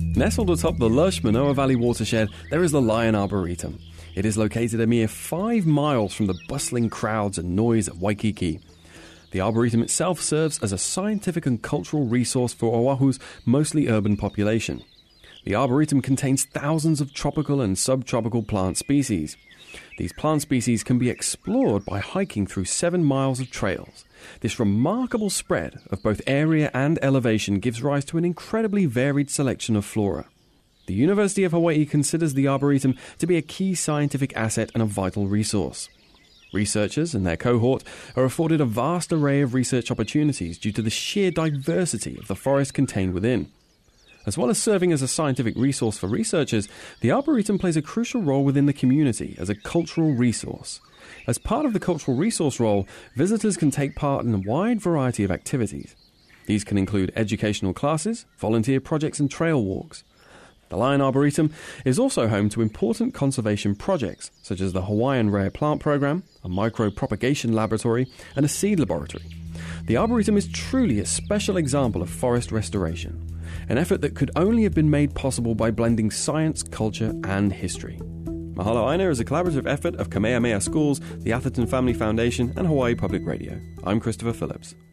Nestled atop the lush Manoa Valley watershed, there is the Lion Arboretum. It is located a mere 5 miles from the bustling crowds and noise of Waikiki. The Arboretum itself serves as a scientific and cultural resource for Oahu's mostly urban population. The Arboretum contains thousands of tropical and subtropical plant species. These plant species can be explored by hiking through 7 miles of trails. This remarkable spread of both area and elevation gives rise to an incredibly varied selection of flora. The University of Hawaii considers the Arboretum to be a key scientific asset and a vital resource. Researchers and their cohort are afforded a vast array of research opportunities due to the sheer diversity of the forest contained within. As well as serving as a scientific resource for researchers, the Arboretum plays a crucial role within the community as a cultural resource. As part of the cultural resource role, visitors can take part in a wide variety of activities. These can include educational classes, volunteer projects and trail walks. The Lion Arboretum is also home to important conservation projects, such as the Hawaiian Rare Plant Program, a micro-propagation laboratory, and a seed laboratory. The Arboretum is truly a special example of forest restoration, an effort that could only have been made possible by blending science, culture, and history. Mahalo Aina is a collaborative effort of Kamehameha Schools, the Atherton Family Foundation, and Hawaii Public Radio. I'm Christopher Phillips.